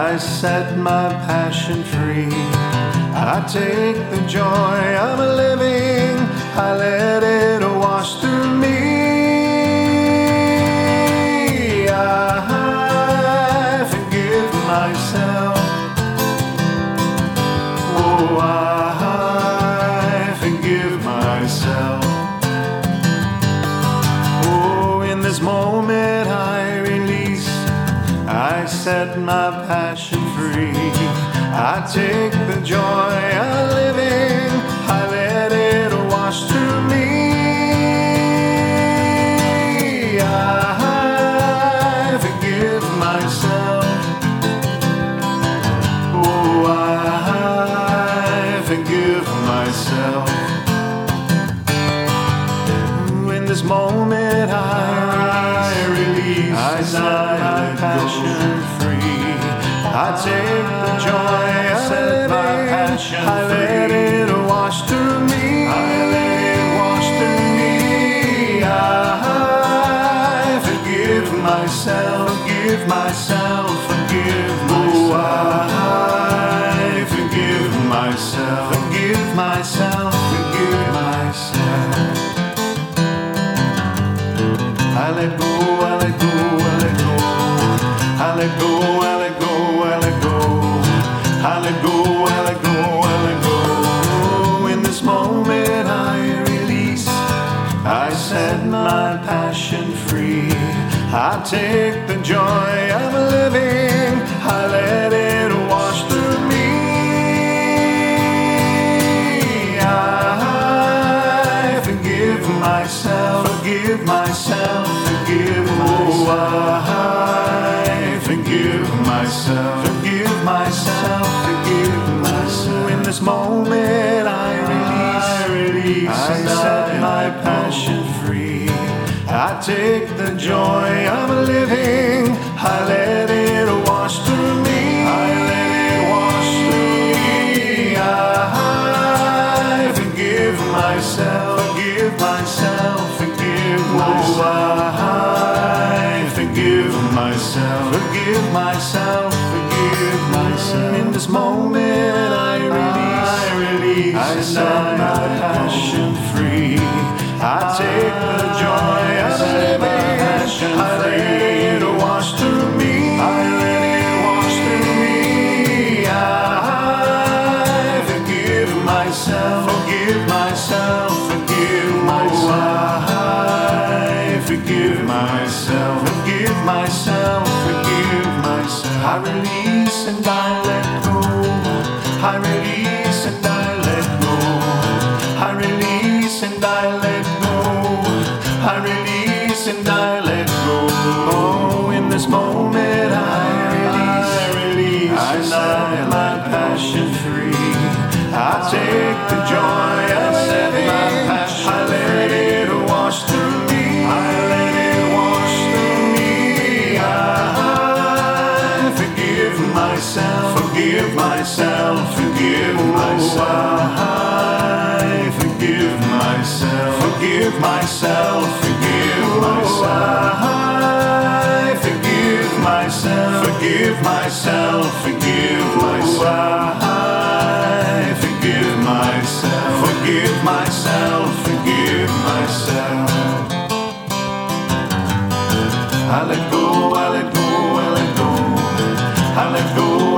I set my passion free. I take the joy of living, I let it wash through me. I forgive myself. Oh, I forgive myself. Oh, in this moment I release, I set my passion free. I take the joy of living, I let it wash through me. I forgive myself. Oh, I forgive myself. In this moment I release, I set my passion free. I take the joy of living, I let it wash through me. I let it wash through me. I forgive myself, forgive myself, forgive myself. Oh, I forgive myself, forgive myself, forgive myself. I let go, I let go, I let go. I let go, I let go, I let go. I let go, I let go, I let go. In this moment I release, I set my passion free. I take the joy of living, I let it wash through me. I forgive myself, forgive myself, forgive myself. Oh, I forgive myself, forgive myself, forgive myself. In this moment I release, I set my passion free. I take the joy of living, I let it wash through me. I let it wash through me. I forgive myself, forgive myself, forgive myself. Oh, I forgive myself, forgive myself, forgive myself. In this moment I release, I set my passion free. I take the joy of living, I let it wash through me. I let it wash through me. I forgive myself, forgive myself, forgive myself. I forgive myself, forgive myself, forgive myself. I release and I let go. I release and I let go. I release and I let go. I release and I let go. Oh, in this moment I release, I set my passion free. I take the joy of living, I let it wash through me. I let it wash through me. I forgive myself, forgive myself, forgive myself. I forgive myself, forgive myself, forgive myself. I forgive myself, forgive myself, forgive myself. I forgive myself, forgive myself, forgive myself. I let go, I let go, I let go. I let go.